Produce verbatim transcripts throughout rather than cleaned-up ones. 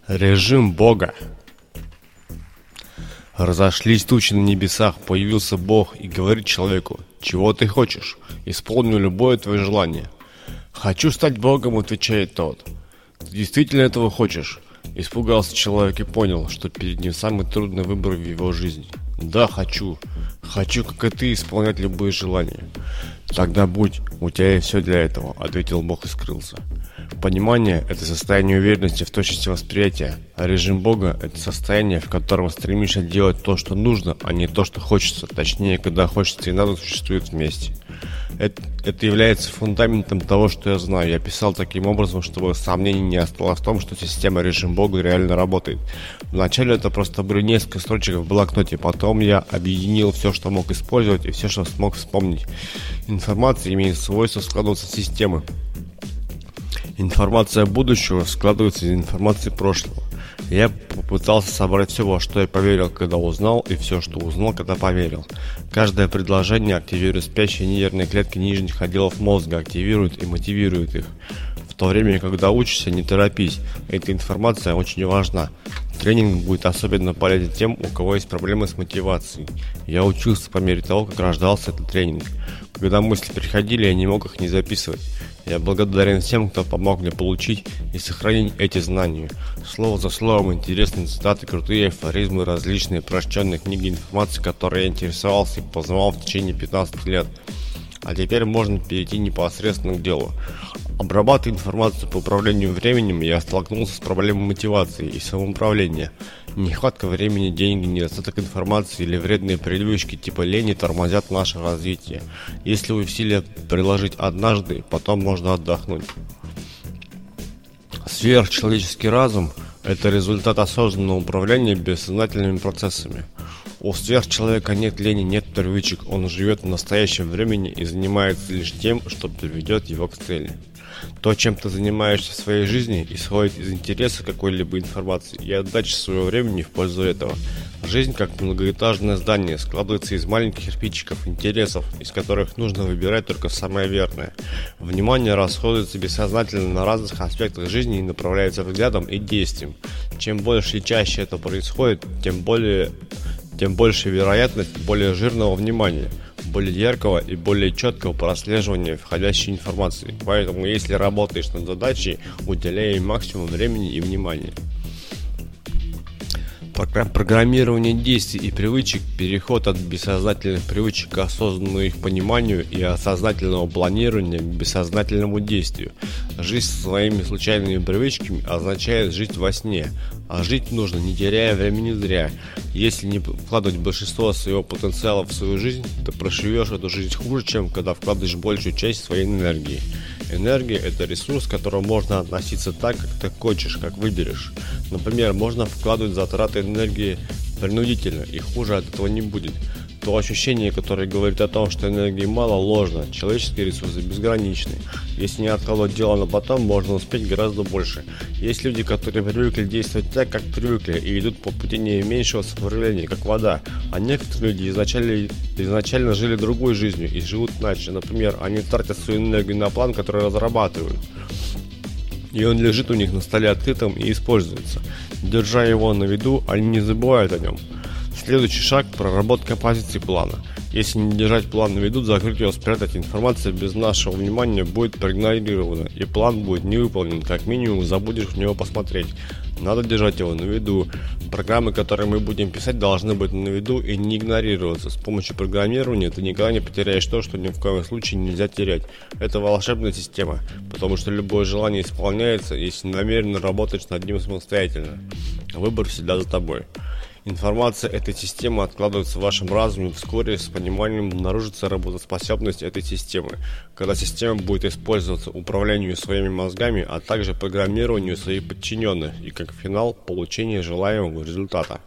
Режим Бога. Разошлись тучи на небесах, появился Бог и говорит человеку: «Чего ты хочешь? Исполню любое твое желание». «Хочу стать Богом», — отвечает тот. «Ты действительно этого хочешь?» Испугался человек и понял, что перед ним самый трудный выбор в его жизни. «Да, хочу. Хочу, как и ты, исполнять любые желания». «Тогда будь, у тебя есть все для этого», — ответил Бог и скрылся. Понимание – это состояние уверенности в точности восприятия, а режим Бога – это состояние, в котором стремишься делать то, что нужно, а не то, что хочется, точнее, когда хочется и надо существуют вместе. Это, это является фундаментом того, что я знаю. Я писал таким образом, чтобы сомнений не осталось в том, что система режим Бога реально работает. Вначале это просто были несколько строчек в блокноте, потом я объединил все, что мог использовать, и все, что смог вспомнить. Информация имеет свойство складываться в системы. Информация будущего складывается из информации прошлого. Я попытался собрать все, во что я поверил, когда узнал, и все, что узнал, когда поверил. Каждое предложение активирует спящие нервные клетки нижних отделов мозга, активирует и мотивирует их. В то время, когда учишься, не торопись. Эта информация очень важна. Тренинг будет особенно полезен тем, у кого есть проблемы с мотивацией. Я учился по мере того, как рождался этот тренинг. Когда мысли приходили, я не мог их не записывать. Я благодарен всем, кто помог мне получить и сохранить эти знания. Слово за словом интересные цитаты, крутые афоризмы, различные прочтенные книги информации, которой я интересовался и познавал в течение пятнадцати лет. А теперь можно перейти непосредственно к делу. Обрабатывая информацию по управлению временем, я столкнулся с проблемой мотивации и самоуправления. Нехватка времени, деньги, недостаток информации или вредные привычки типа лени тормозят наше развитие. Если усилия приложить однажды, потом можно отдохнуть. Сверхчеловеческий разум – это результат осознанного управления бессознательными процессами. У сверхчеловека нет лени, нет привычек, он живет в настоящем времени и занимается лишь тем, что приведет его к цели. То, чем ты занимаешься в своей жизни, исходит из интереса какой-либо информации и отдачи своего времени в пользу этого. Жизнь, как многоэтажное здание, складывается из маленьких кирпичиков, интересов, из которых нужно выбирать только самое верное. Внимание расходуется бессознательно на разных аспектах жизни и направляется взглядом и действием. Чем больше и чаще это происходит, тем более... тем больше вероятность более жирного внимания, более яркого и более четкого прослеживания входящей информации. Поэтому, если работаешь над задачей, уделяй ей максимум времени и внимания. Программирование действий и привычек, переход от бессознательных привычек к осознанному их пониманию и от сознательного планирования к бессознательному действию. Жить своими случайными привычками означает жить во сне, а жить нужно, не теряя времени зря. Если не вкладывать большинство своего потенциала в свою жизнь, то проживешь эту жизнь хуже, чем когда вкладываешь большую часть своей энергии. Энергия – это ресурс, к которому можно относиться так, как ты хочешь, как выберешь. Например, можно вкладывать затраты энергии принудительно, и хуже от этого не будет. То ощущение, которое говорит о том, что энергии мало, ложно. Человеческие ресурсы безграничны. Если не откладывать дело на потом, можно успеть гораздо больше. Есть люди, которые привыкли действовать так, как привыкли, и идут по пути не меньшего сопротивления, как вода. А некоторые люди изначально, изначально жили другой жизнью и живут иначе. Например, они тратят свою энергию на план, который разрабатывают. И он лежит у них на столе открытым и используется. Держа его на виду, они не забывают о нем. Следующий шаг – проработка позиции плана. Если не держать план на виду, закрыть его, спрятать, информация без нашего внимания будет проигнорирована, и план будет не выполнен, как минимум забудешь в него посмотреть. Надо держать его на виду. Программы, которые мы будем писать, должны быть на виду и не игнорироваться. С помощью программирования ты никогда не потеряешь то, что ни в коем случае нельзя терять. Это волшебная система, потому что любое желание исполняется, если намеренно работаешь над ним самостоятельно. Выбор всегда за тобой. Информация этой системы откладывается в вашем разуме, вскоре с пониманием обнаружится работоспособность этой системы, когда система будет использоваться управлению своими мозгами, а также программированию своих подчиненных и как финал получение желаемого результата.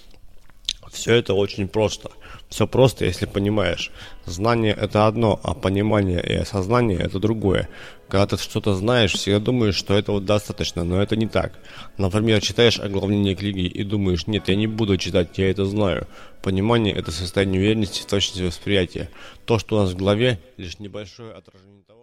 Все это очень просто. Все просто, если понимаешь. Знание – это одно, а понимание и осознание – это другое. Когда ты что-то знаешь, всегда думаешь, что этого достаточно, но это не так. Например, читаешь оглавление книги и думаешь: нет, я не буду читать, я это знаю. Понимание – это состояние уверенности в точности восприятия. То, что у нас в голове, лишь небольшое отражение того,